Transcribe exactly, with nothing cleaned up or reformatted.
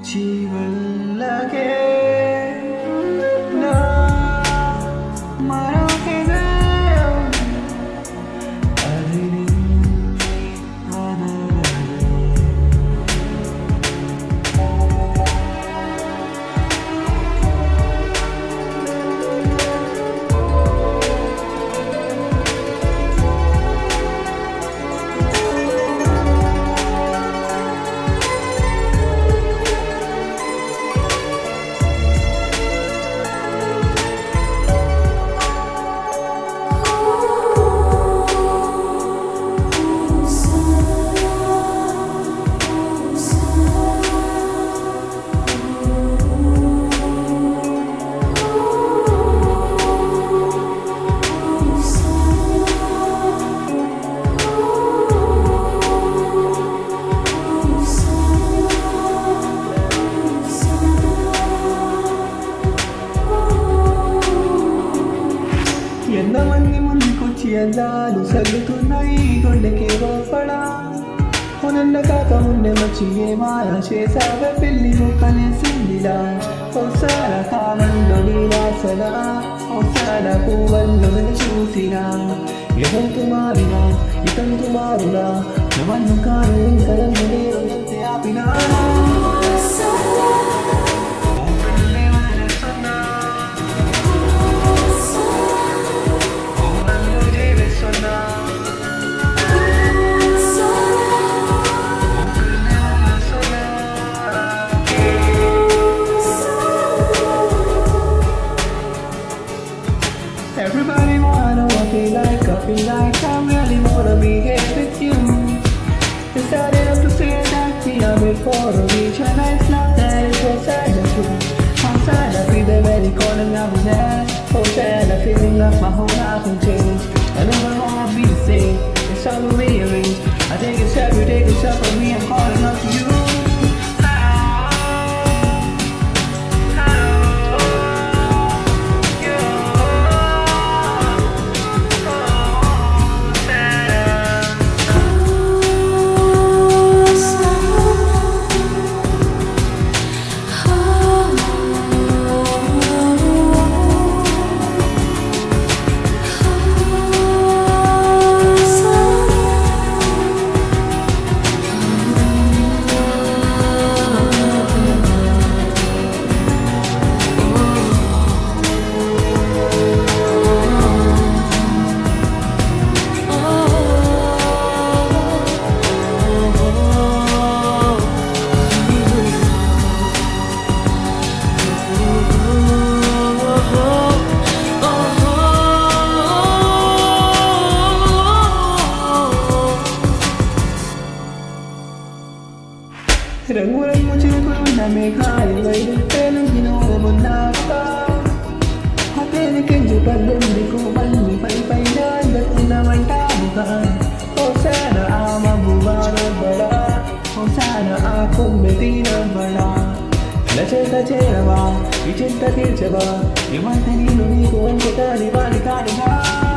విడిచి వెళ్ళకే నా మరొకగా అది నిన్నే వదలలే. ఎంతమంది ముందుకొచ్చి అందాలు సల్లుతున్నాయి గుండెకి గోపడా నన్న కాక ముందే వచ్చి ఏ మాయ చేసావే పెళ్లి ముక్కలేసిందిలా ఒకసార కామంలో నీ వాసన ఒకసార పువ్వల్లో చూసినా ఎదంతు మారినా ఇతంతు మారునా నన్ను కాను ఇంకరంగు నేను ఎంతే ఆపినా Everybody wanna walk me like I feel like I really wanna be here with you. Decided not to say that we are made for a reach, and it's not that it's so sad and true. I'm sad I feel the very corner of my head. So sad I feeling like my whole life can change. I never wanna be the same. It's all rearranged. I take a step, you take a step from me. I'm calling out to you. రంగు రంగు చిరుకులున్న మేఘాలు వైరుపేలు వినోదమున్నాక హతేని కింది పల్లెందుకు మళ్ళీ పై పైన అందకున్నమంటాముగా ఓసాన ఆ మబ్బువాన బడా ఓసాన ఆ కొమ్మెదిన బడా నచేత చేరవా ఈ చింత తీర్చవా ఇవంత నీళ్ళు నీకు వంచుతాని వాడి కాడుగా